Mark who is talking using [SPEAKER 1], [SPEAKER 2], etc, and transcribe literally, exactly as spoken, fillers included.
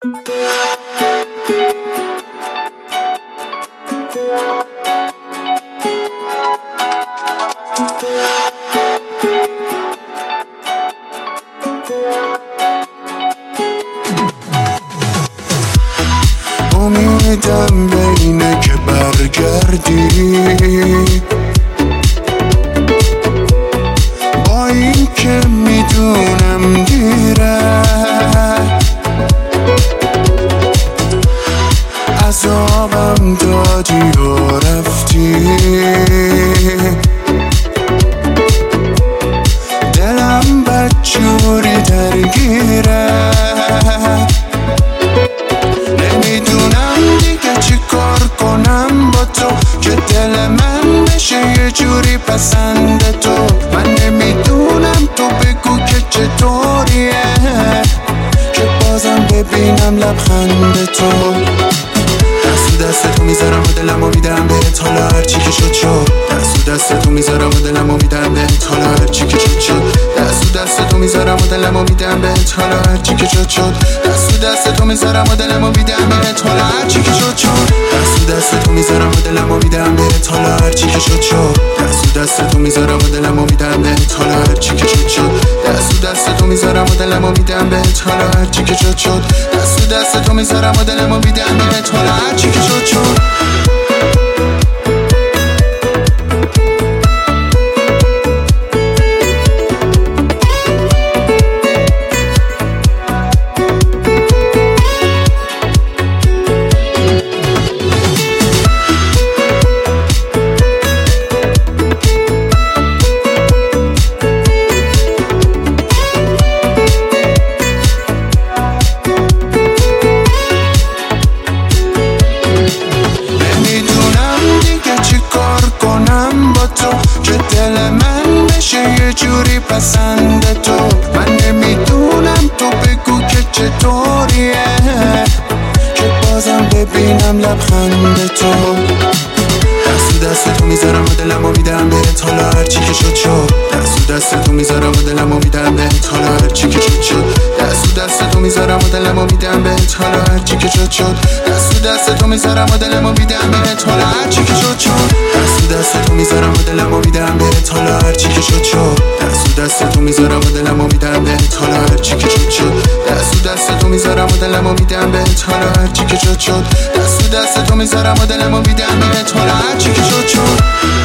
[SPEAKER 1] امیدم به اینه که برگردی، با این که میدونم دیره، عذابم دادی و رفتی، دلم بدجوری درگیره، نمیدونم دیگه چی کار کنم با تو که دل من بشه یه جوری پسند تو. من نمیدونم تو بگو که چطوریه که بازم ببینم لبخند تو. دست دست تو میذارم و دلمو میدم بهت، حالا هرچی که شد شد. دست دست تو میذارم و دلمو میدم بهت، حالا هرچی که شد شد. دست دست تو میذارم و دلمو میدم بهت، حالا هرچی که شد شد. دست دست تو میذارم و دلمو میدم بهت، حالا هرچی که شد شد. دست دست تو میذارم و دلمو میدم بهت، حالا هرچی که شد شد. دست دست تو میذارم و دلمو میدم بهت، حالا هرچی که شد شد. دست دست تو میذارم و دلمو میدم بهت، حالا هرچی که شد شد. دست دست تو میذارم و دلمو میدم بهت، حالا هرچی که شد شد. جوری پسند تو. من نمیدونم تو بگو که چطوریه که بازم ببینم لبخند تو. دست دست تو میذارم و دلمو میدم بهت، حالا هرچی که شد شد. دست دست تو میذارم و دلمو میدم بهت، حالا هرچی که شد شد. دست دست تو میذارم و دلمو میدم بهت، حالا هرچی که شد شد. دست دست تو میذارم و دلمو میدم بهت، حالا هرچی که شد شد. دست دست تو میذارم و دلمو میدم بهت، حالا هرچی که شد شد. دست دست تو میذارم و دلمو میدم بهت، حالا هرچی که شد شد. دست دست تو میذارم و دلمو میدم بهت، حالا هرچی که شد شد. دست دست تو میذارم و دلمو میدم بهت، حالا هرچی که شد شد.